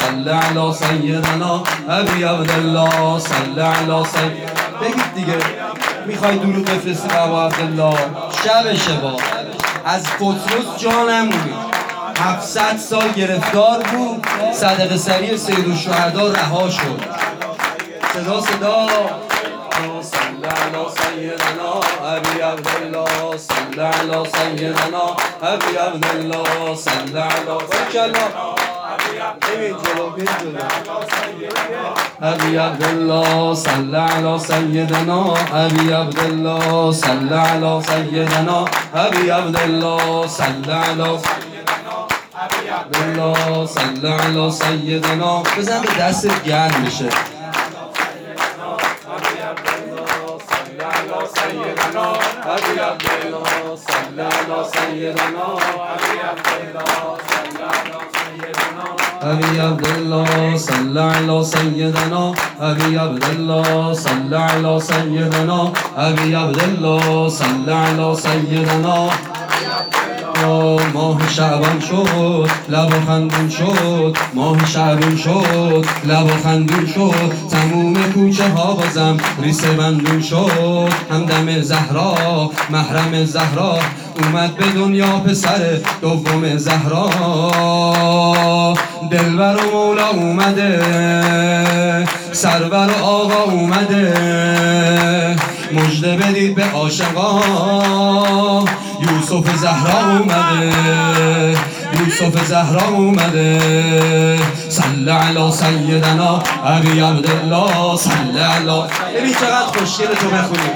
صل علی سیدنا ابی عبدالله صل علی سیدنا. بگید دیگه میخوای درود بفرستی به ابا عبدالله. شب شبا از پطرس جا نمونید. 700 سال گرفتار بود، صدقه سری سیدالشهدا رها شد. صدا صل علی سیدنا ابی عبدالله صل علی سیدنا ابی عبدالله صل علی سیدنا ابی عبدالله صل علی سیدنا ابی عبدالله صل علی سیدنا ابی عبدالله صل علی عبدالله صل علی سیدنا. بزن به دست گرم میشه. ابی عبدالله صل علی سیدنا ابی عبدالله صل علی سیدنا ابی عبدالله صل علی سیدنا ابی عبدالله صل علی سیدنا. ماه شعبان شد لب و خندون شد، ماه شعبان شد لب و خندون شد، تموم کوچه ها بازم ریسه بندون شد. همدم زهرا محرم زهرا اومد به دنیا پسر دوم زهرا. دلبر و مولا اومده، سرور و آقا اومده، مژده بدید به عاشقا. یوسف زهرا اومده، یوسف زهرا اومده. صل علی سیدنا ابی عبدالله صل علی. ببین چقدر خوشگله تو بخونی.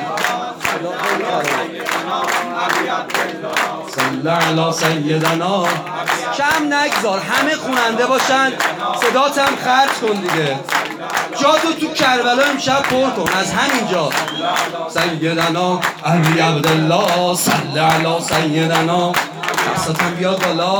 صل علی سیدنا. کم نگذار، همه خوننده باشن، صداتم خرج کن دیگه. جا تو کربلا امشب پر کن از همینجا. سیدنا ابی عبدالله صل علی سیدنا. دستتم بیاد بالا.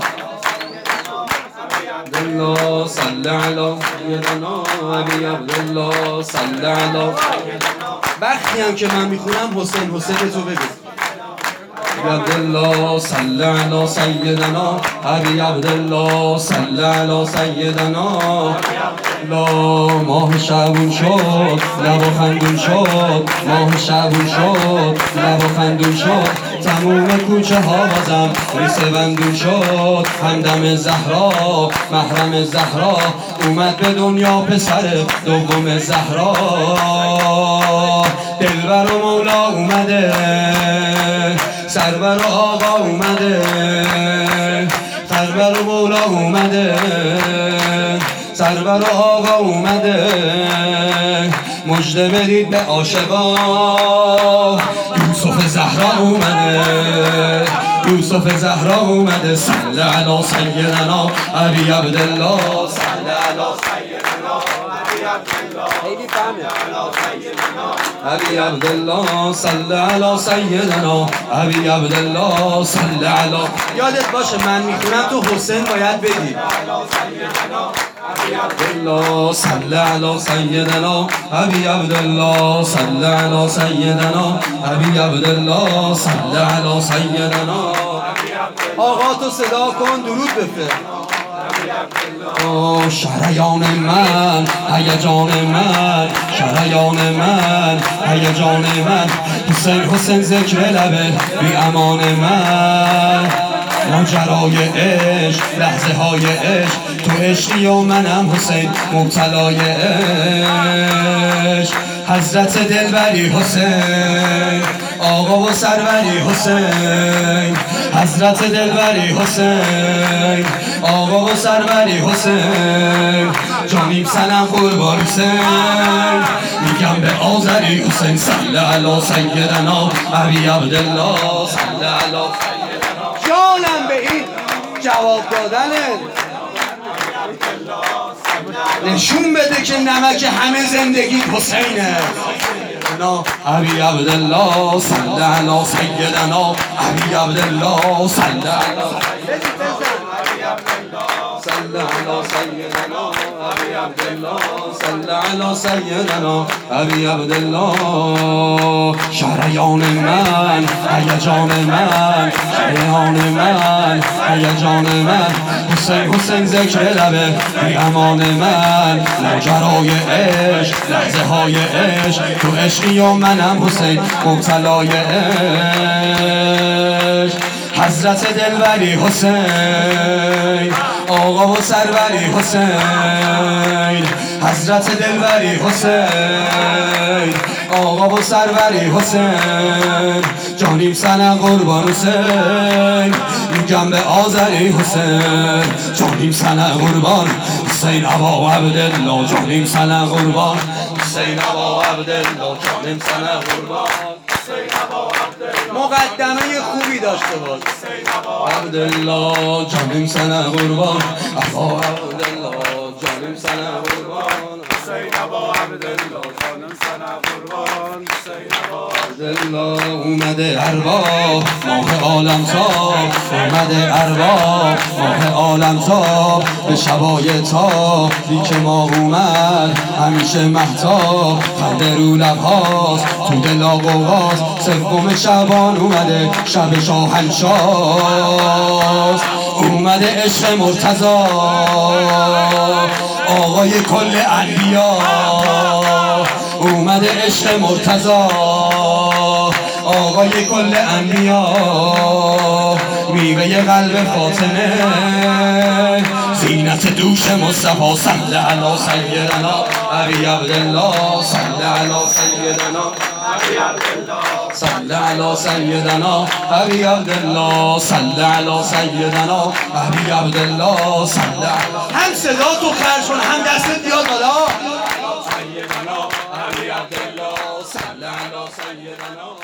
عبدالله صل علی سیدنا ابی عبدالله صل علی. وقتی هم که من میخونم حسین حسین تو بگو. عبدالله صل علی سیدنا ابی عبدالله صل علی سیدنا. لا ماه شعبون شد لب و خندون شد، ماه شعبون شد لب و خندون شد، تموم کوچه ها بازم ریسه بندون شد. همدم زهرا محرم زهرا اومد به دنیا پسر دوم زهرا. دلبر و مولا اومده، سرور و آقا اومده، سرور و مولا اومده، سرور و آقا اومده، مژده بدید به عاشقا. یوسف زهرا اومده، یوسف زهرا اومده. صل علی سیدنا ابی عبدالله صل علی سیدنا ابی عبدالله. خیلی فهمه. ابی عبدالله صل علی سیدنا ابی عبدالله صل علی. یادت باشه من میخونم تو حسین باید بگی. عبدالله صل علی سیدنا ابی عبدالله صل علی سیدنا ابی عبدالله صل علی سیدنا. آقا تو صدا کن درود بفرست. شریان من هیجان من، شریان من هیجان من، حسین حسین ذکر لبه بی امان من. ماجرای عشق لحظه های عشق، تو عشقی و منم حسین مبتلای عشق. حضرت دلبری حسین، آقا و سروری حسین، حضرت دلبری حسین، آقا و سروری حسین. جانیم سنم قربان حسین، میگم به آذری حسین. صل علی سیدنا ابی عبدالله صل علی. جانم به این جواب دادنه نشون بده که نمک همه زندگی حسینه. ابی عبدالله صل علی سیدنا ابی عبدالله صل علی. صل صل على سيدنا ابي عبد الله صل على سيدنا ابي عبد الله شهریان من هیجان من شهریان من هیجان من حسین حسین ذکر لبه امان من ماجرای عشق لحظه های عشق تو عشقی و منم حسین مبتلای عشق حضرت دلبری حسین آقا و سروری حسین حضرت دلبری حسین آقا و سروری حسین جانیم سنه قربان حسین میگم به آذری حسین جانیم سنه قربان حسین ابا عبدالله جانیم سنه قربان حسین ابا عبدالله جانیم سنه قربان مقدمه خوبی داشته باش عبدالله جانیم سنه قربان ابا عبدالله جانیم سنه قربان حسین ابا عبدالله جانیم سنه قربان حسین ابا عبدالله اومده ارباب ماه عالم تاب اومده ارباب ماه عالم تاب به شبای تابی که ما اومد همیشه مهتاب خنده رو لبهاست تو دل آقاست سوم شعبان اومده شب شاهنشاست اومده عشق مرتضی آقای کل انبیا اومده عشق مرتضی آقای کل انبیا میوه قلب فاطمه زینت دوش مصطفی صل علی سیدنا ابی عبدالله صل علی سیدنا ابی عبدالله صل علی سیدنا ابی عبدالله صل علی سیدنا ابی عبدالله صل هم صدا تو خرج کن هم دستت بیاد بالا سیدنا ابی عبدالله صل علی سیدنا